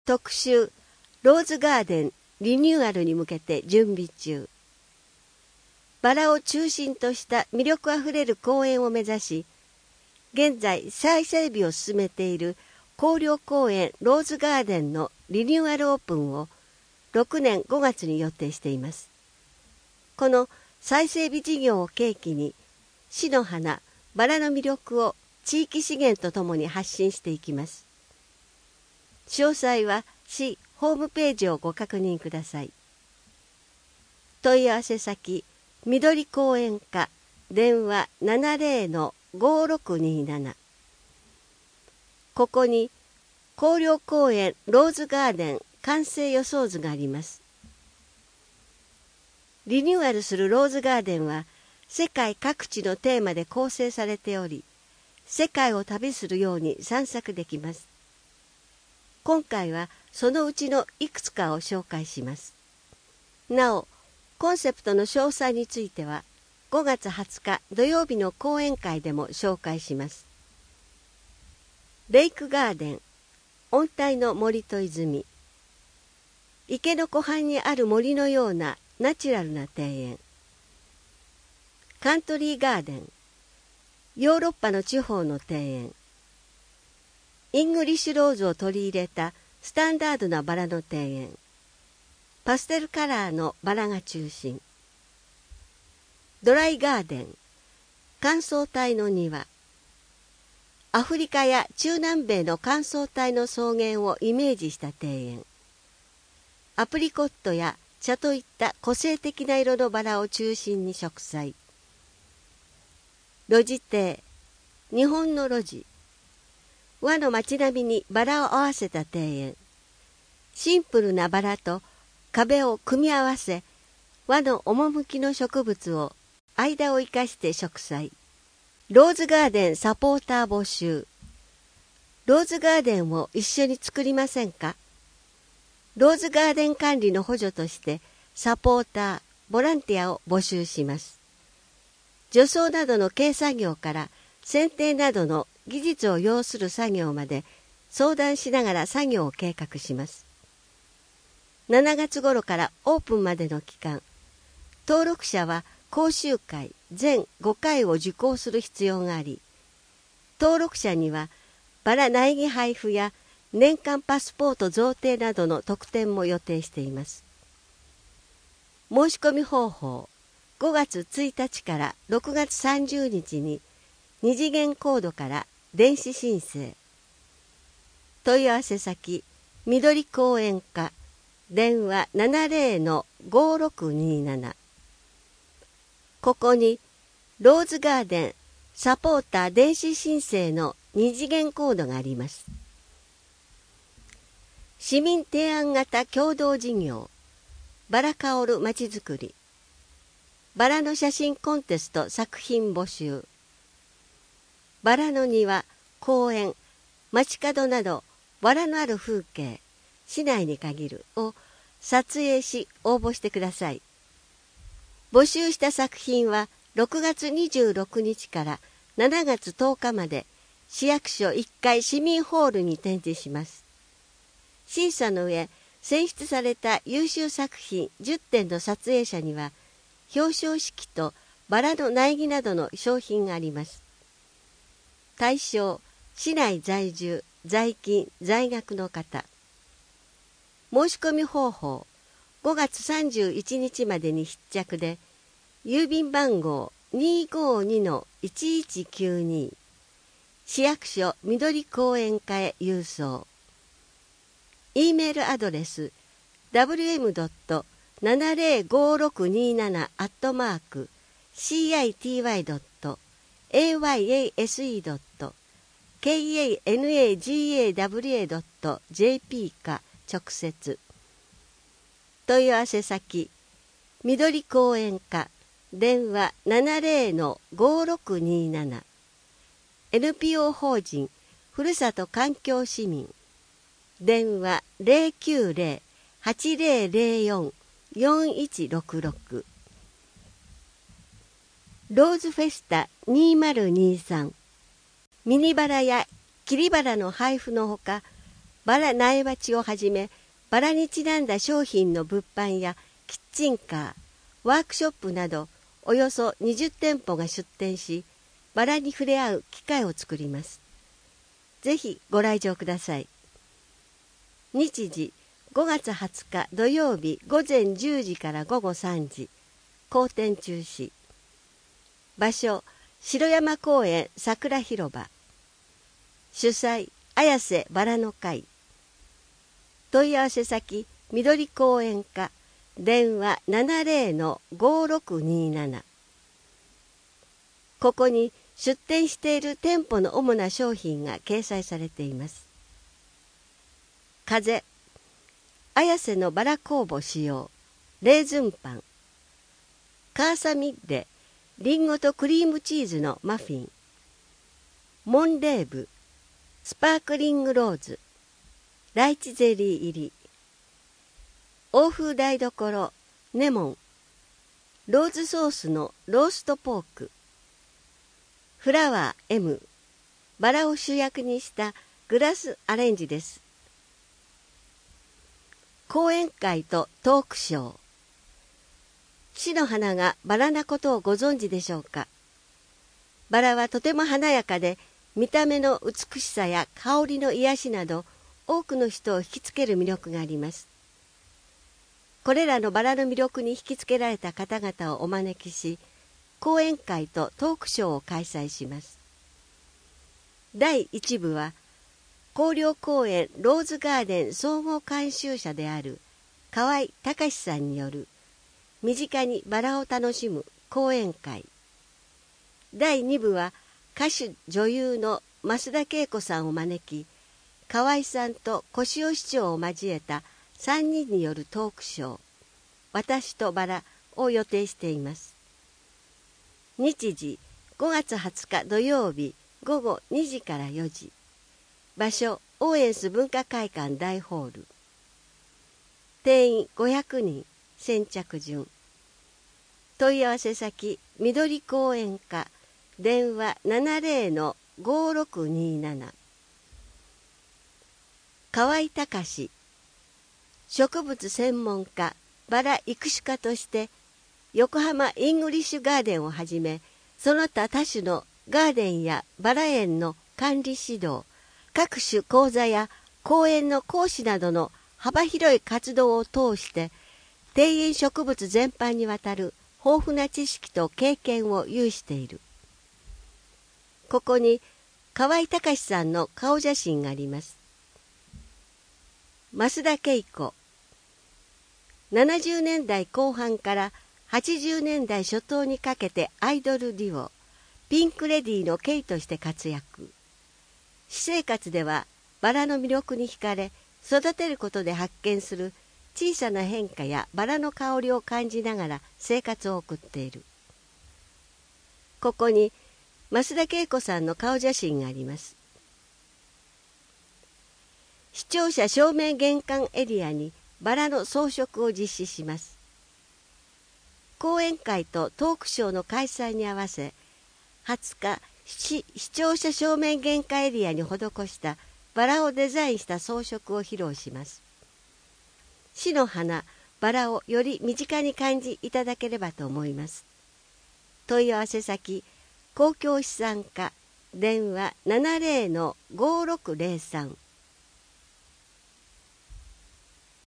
特集ローズガーデンリニューアルに向けて準備中。バラを中心とした魅力あふれる公園を目指し、現在再整備を進めている広陵公園ローズガーデンのリニューアルオープンを6年5月に予定しています。この再整備事業を契機に、市の花、バラの魅力を地域資源とともに発信していきます。詳細は市ホームページをご確認ください。問い合わせ先、緑公園課、電話 70-5627。ここに広陵公園ローズガーデン完成予想図があります。リニューアルするローズガーデンは世界各地のテーマで構成されており、世界を旅するように散策できます。今回はそのうちのいくつかを紹介します。なお、コンセプトの詳細については5月20日土曜日の講演会でも紹介します。レイクガーデン、温帯の森と泉。池の湖畔にある森のようなナチュラルな庭園。カントリーガーデン、ヨーロッパの地方の庭園。イングリッシュローズを取り入れたスタンダードなバラの庭園。パステルカラーのバラが中心。ドライガーデン、乾燥帯の庭。アフリカや中南米の乾燥帯の草原をイメージした庭園。アプリコットや茶といった個性的な色のバラを中心に植栽。露地庭、日本の露地。和の街並みにバラを合わせた庭園。シンプルなバラと壁を組み合わせ、和の趣の植物を間を生かして植栽。ローズガーデンサポーター募集。ローズガーデンを一緒に作りませんか？ローズガーデン管理の補助としてサポーター、ボランティアを募集します。除草などの軽作業から剪定などの技術を要する作業まで相談しながら作業を計画します。7月頃からオープンまでの期間、登録者は講習会全5回を受講する必要があり、登録者にはバラ苗木配布や年間パスポート贈呈などの特典も予定しています。申し込み方法、5月1日から6月30日に2次元コードから電子申請。問い合わせ先、緑公園課、電話 70-5627。ここにローズガーデンサポーター電子申請の2次元コードがあります。市民提案型共同事業、バラ香るまちづくり。バラの写真コンテスト作品募集。バラの庭、公園、街角などバラのある風景、市内に限るを撮影し応募してください。募集した作品は6月26日から7月10日まで市役所1階市民ホールに展示します。審査の上、選出された優秀作品10点の撮影者には表彰式とバラの苗木などの商品があります。対象、市内在住、在勤、在学の方。申し込み方法、5月31日までに必着で、郵便番号 252-1192、市役所緑公園課へ郵送。E メールアドレス www.70569-city.ayasea.kanagawa.jp か直接。問い合わせ先、緑公園課、電話 70-5627。NPO 法人ふるさと環境市民、電話 090-8004-4166。ローズフェスタ2023、ミニバラや切りバラの配布のほか、 バラ苗鉢をはじめ、バラにちなんだ商品の物販やキッチンカー、ワークショップなどおよそ20店舗が出店し、バラに触れ合う機会を作ります。ぜひご来場ください。日時5月20日土曜日午前10時から午後3時、公展中止。場所、城山公園桜広場。主催、綾瀬バラの会。問い合わせ先、緑公園課、電話 70-5627。ここに出店している店舗の主な商品が掲載されています。風、綾瀬のバラ酵母使用、レーズンパン。カーサミッレ、リンゴとクリームチーズのマフィン。モンレーブ、スパークリングローズ、ライチゼリー入り。欧風台所、ネモン、ローズソースのローストポーク。フラワー M、バラを主役にしたグラスアレンジです。講演会とトークショー。市の花がバラなことをご存知でしょうか。バラはとても華やかで、見た目の美しさや香りの癒しなど、多くの人を引きつける魅力があります。これらのバラの魅力に引きつけられた方々をお招きし、講演会とトークショーを開催します。第1部は、広陵公園ローズガーデン総合監修者である河合隆さんによる身近にバラを楽しむ講演会。第2部は歌手女優の増田恵子さんを招き、河合さんと越尾市長を交えた3人によるトークショー、私とバラを予定しています。日時5月20日土曜日午後2時から4時。場所、オーエンス文化会館大ホール。定員500人、先着順。問い合わせ先、緑公園課、電話 70-5627。河合隆、植物専門家、バラ育種家として、横浜イングリッシュガーデンをはじめ、その他多種のガーデンやバラ園の管理指導、各種講座や講演の講師などの幅広い活動を通して、庭園植物全般にわたる豊富な知識と経験を有している。ここに河合隆さんの顔写真があります。増田恵子、70年代後半から80年代初頭にかけてアイドルデュオ、ピンクレディーのケイとして活躍。私生活ではバラの魅力に惹かれ、育てることで発見する小さな変化やバラの香りを感じながら生活を送っている。ここに増田恵子さんの顔写真があります。視聴者正面玄関エリアにバラの装飾を実施します。講演会とトークショーの開催に合わせ、20日、視聴者正面玄関エリアに施したバラをデザインした装飾を披露します。市の花、バラをより身近に感じいただければと思います。問い合わせ先、公共資産課、電話 70-5603。